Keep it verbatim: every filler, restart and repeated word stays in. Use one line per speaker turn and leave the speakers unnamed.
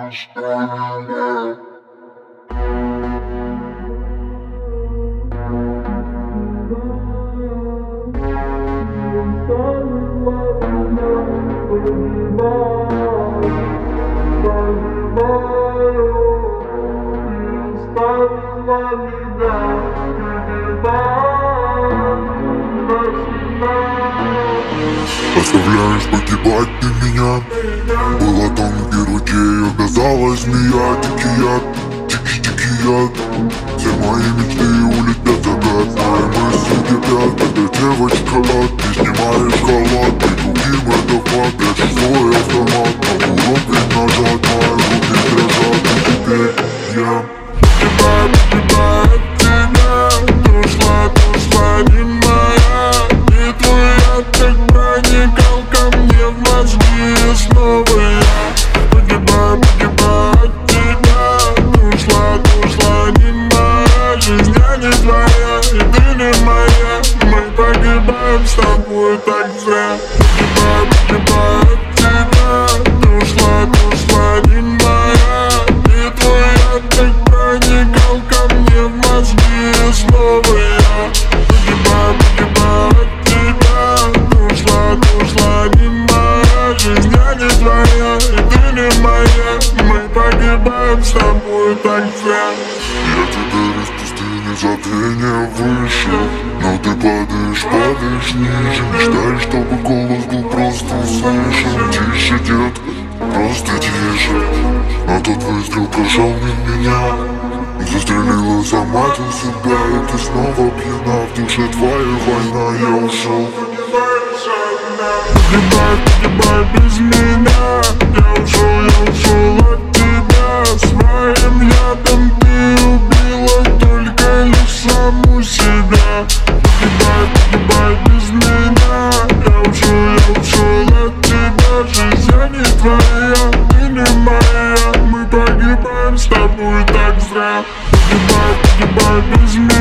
Оставляешь погибать ты меня. Была тонкий ручей, обвязалась змея. Дикий яд, дикий-дикий яд. Все мои мечты улетят за год. Мои мысли кипят, когда девочка ад. Ты снимаешь халат, ты другим это факт. Прячешь свой автомат, могу рубить нажать. Мои руки дрожат, и теперь я погибаю, погибаю от тебя. Ты ушла, ты ушла, не моя. И твой яд как проникал ко мне в мозги. И снова я погибаю, погибаю от тебя. Ты ушла, ты ушла, не моя. Жизнь я не твоя, и ты не моя. Мы погибаем с тобой так зря. Погибаю, погибаю от тебя. Ты ушла, ты ушла, не моя. И твой яд как проникал ко мне в мозги. И снова я погибаю, погибаю от тебя. Ты ушла, ты ушла, не моя. Жизнь я не твоя, и ты не моя. Мы погибаем с тобой так зря. Я теперь из пустыни забвения выше. Но ты падаешь, падаешь ниже. Мечтаешь, чтобы голос был просто услышан. Тише, детка, просто тише. А тот выстрел прошел мимо меня. Застрелила сама ты себя, и ты снова пьяна. В душе твоя война, я ушел. Погибай, погибай без меня. Я ушел, я ушел от тебя. Своим ядом ты убила только лишь саму себя. Погибай, погибай без меня. Я ушел, я ушел от тебя. Жизнь я не твоя, ты не моя. Мы погибаем с тобой так зря. Погибай, погибай без меня.